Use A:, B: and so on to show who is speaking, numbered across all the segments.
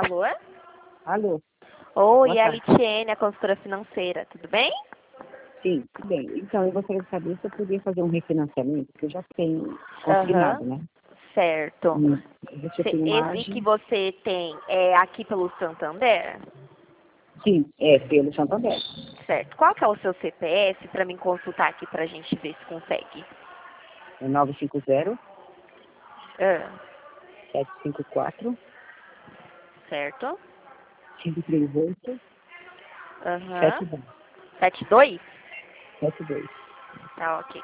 A: Alô?
B: Alô?
A: Oi,
B: Boa
A: é a
B: tarde.
A: Litiene, a consultora financeira, tudo bem?
B: Sim, tudo bem. Então, eu gostaria de saber se eu podia fazer um refinanciamento, porque eu já tenho
A: Aham,
B: consignado, né?
A: certo.
B: Deixa eu ter
A: Esse que
B: imagem.
A: você tem é aqui pelo Santander?
B: Sim, é pelo Santander.
A: Certo. Qual que é o seu CPF para mim consultar aqui pra gente ver se consegue?
B: É 950
A: Ah,
B: 754
A: certo.
B: 538
A: Aham.
B: 72.
A: 72?
B: 72.
A: Tá, ok.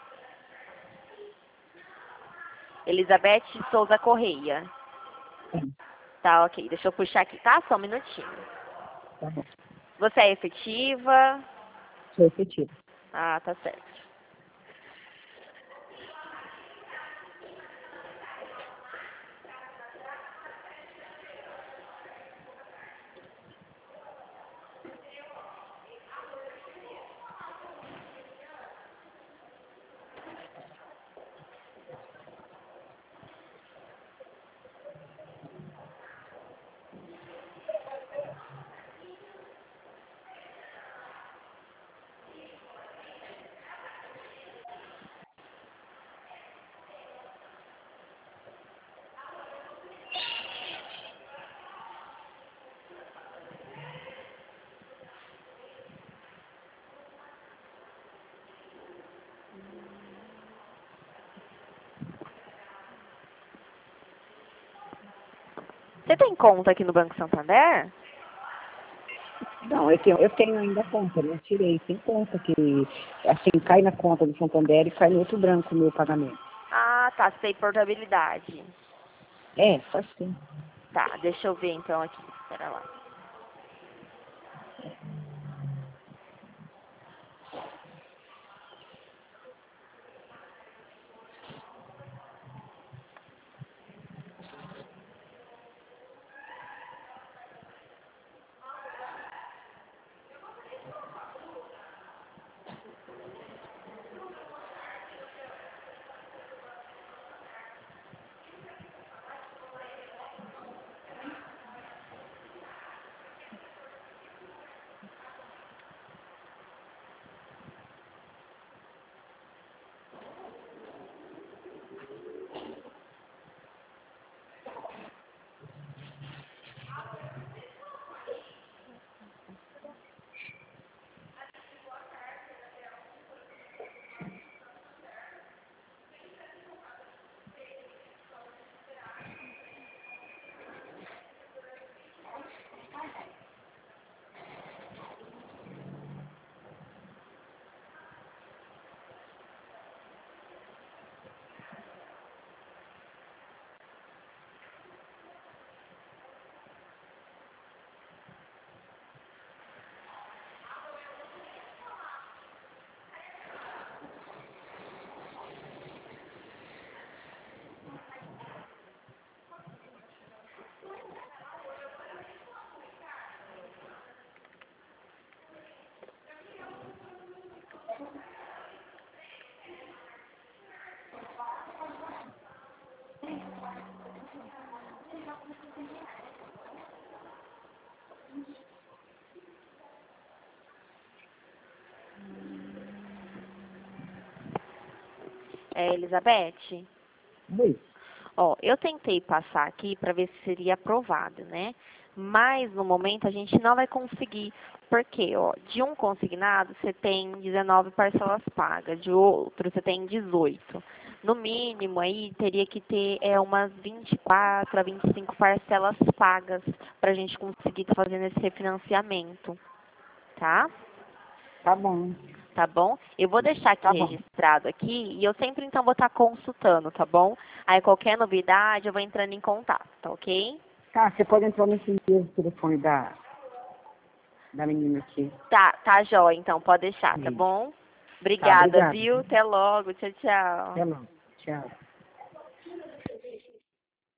A: Elizabeth Souza Correia.
B: Sim,
A: Tá, ok. Deixa eu puxar aqui, tá? Só um minutinho.
B: tá bom.
A: Você é efetiva?
B: Sou efetivo.
A: Ah, tá certo. Você tem conta aqui no Banco Santander?
B: Não, eu tenho ainda conta, né? Eu tirei, tem conta que, assim, cai na conta do Santander e cai no outro branco o meu pagamento.
A: Ah, tá. Você tem portabilidade.
B: É, faz sim.
A: Tá, deixa eu ver então aqui. Espera lá. É, Elizabeth?
B: Oi.
A: Ó, eu tentei passar aqui para ver se seria aprovado, né? Mas no momento a gente não vai conseguir. Porque, ó, de um consignado você tem 19 parcelas pagas, de outro você tem 18. No mínimo aí teria que ter umas 24 a 25 parcelas pagas para a gente conseguir estar fazendo esse refinanciamento, tá?
B: Tá bom.
A: Tá bom? Eu vou deixar aqui
B: Tá bom.
A: registrado aqui e eu sempre então vou estar consultando, tá bom? Aí qualquer novidade eu vou entrando em contato, tá ok?
B: Tá, você pode entrar nesse mesmo telefone da menina aqui.
A: Tá jóia, então pode deixar, tá
B: Sim.
A: bom?
B: Tá,
A: Obrigada,
B: obrigado.
A: viu? Até logo, tchau, tchau.
B: Até logo. Tchau.